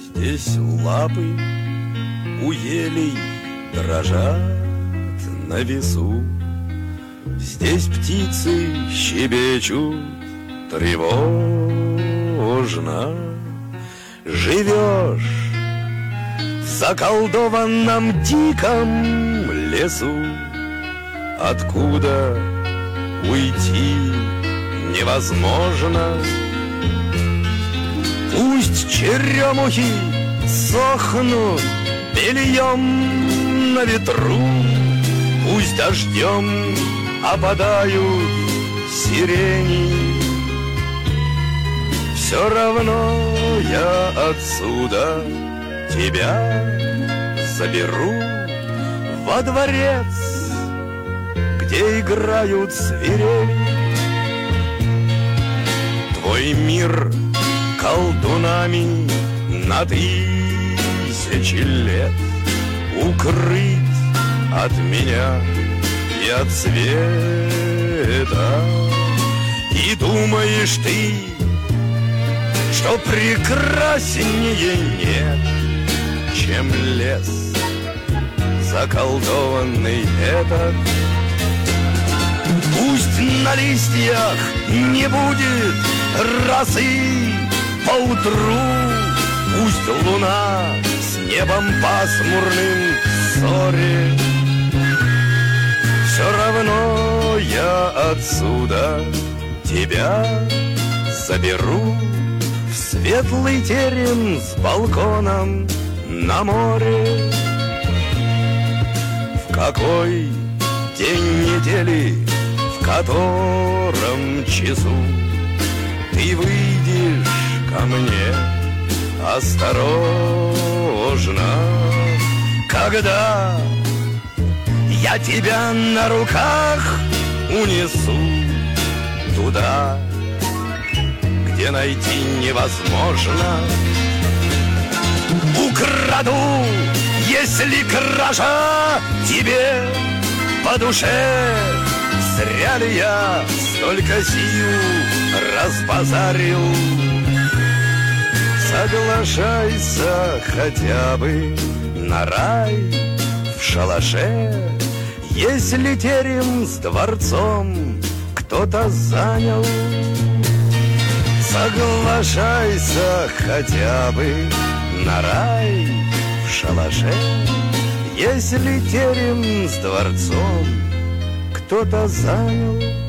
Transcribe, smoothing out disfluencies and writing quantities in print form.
Здесь лапы у елей дрожат на весу. Здесь птицы щебечут тревожно. Живешь в заколдованном диком лесу, откуда уйти невозможно. Пусть черемухи сохнут бельем на ветру, пусть дождем опадают сирени. Все равно я отсюда тебя заберу во дворец, где играют свирели. Твой мир колдунами на тысячи лет укрыть от меня и от света. И думаешь ты, что прекраснее нет, чем лес заколдованный этот. Пусть на листьях не будет росы поутру, пусть луна с небом пасмурным в ссоре, все равно я отсюда тебя заберу в светлый терем с балконом на море. В какой день недели, в котором часу ты выйдешь ко мне осторожно, когда я тебя на руках унесу туда, где найти невозможно. Украду, если кража тебе по душе. Зря ли я столько сил разбазарил? Соглашайся хотя бы на рай в шалаше, если терем с дворцом кто-то занял. Соглашайся хотя бы на рай в шалаше, если терем с дворцом кто-то занял.